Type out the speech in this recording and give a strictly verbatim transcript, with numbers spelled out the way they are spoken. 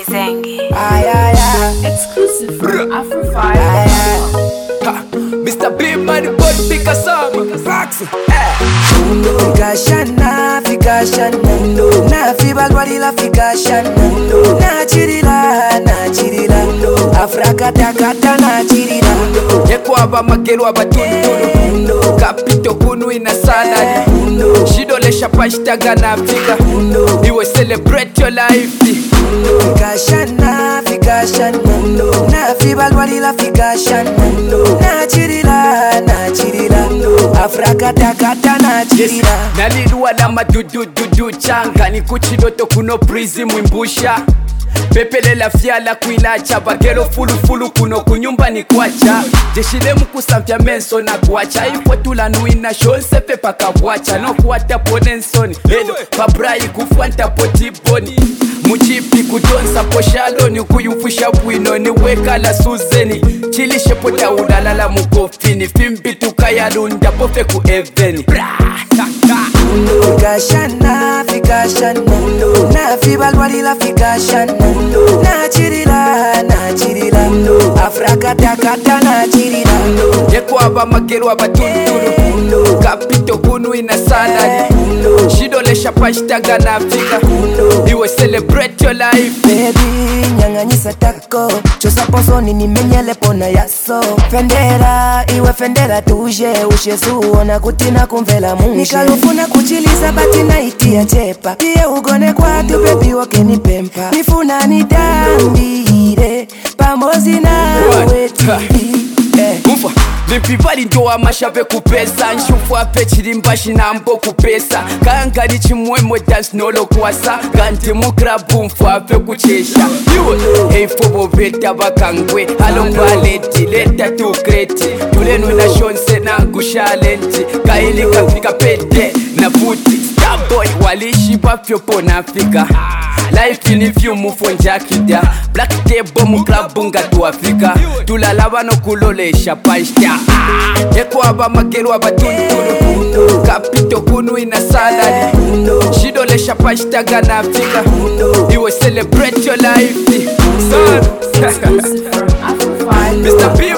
Zengi. Ay, ay, ay. Exclusive from Afro Ay, ay. five. Mister B, money, boy, pick a song. Faxi, eh. Fika shana, fika shana, na fiba gwalila fika shana, na chirila, na chirila, Afrika takata na chirila. Yeko aba magelu aba tunduru, kapito kunu ina salad. Shido le shapashtaga na Afrika, iwe celebrate your life. Fika shana, fika shana, na fiba gwalila fika shana, na chirila, na chirila, Afrika takata na chirila. Naliluwa na madudu dudu changa, ni kuchidoto kuno prizi mwimbusha. Pepele la fiala kuilacha, bagero fulu fulu kuno kunyumba ni kwacha. Jeshile mkusamfya menso na kuacha, ipo tula nuina shonse pepa kabuacha. No kuwata ponensoni, hedo pabrai kufuanta potiponi. Muchipi kudonsa poshaloni, kuyufusha bwino ni weka la suzeni. Chilishe pota udalala mukofini, fimbi tukaya lunda pofe ku eveni. Fika shana, fika shana, na fiba gwalila fika shana, na chirila, na chirila, Afrika takata na chirila. Yeko aba magelu aba tunduru, kapito kunu ina salad. Shido le shapashtaga na Afrika, iwe celebrate your life. Baby, nyanganyisa tako, chosa posoni ni menyele pona yaso. Fendera, iwe fendera tuje, ushesuona kutina kumvela munje. Nikalufuna kuchiliza bati na itia chepa, iye ugone kwa tu baby wake ni pempa. Nifuna nitambire, pamozi na weti. Ufa, mipivali ndo amashave kupesa. Nshufu ape chirimba shinambo kupesa. Kanga ni chimwemo dance nolo kwasa. Ganti mukrabu mfu ape kuchesha. Iwe, hey fobo veta bakangwe. Halo paleti, leta tu kreti. Tulenu na shonse na ngushalenti. Kaili kafika pete na buti. Starboy walishi bafyo pona Afrika. Life ni view mufonja kida. Black table muklabu nga tu Afrika. Tulalaba no kulolesha pashta. Yeko aba magelu aba tunduru, kapito kunu ina salad. Shido le shapashtaga na Afrika, iwe celebrate your life. Son, Exclusive from Afro five. Mister B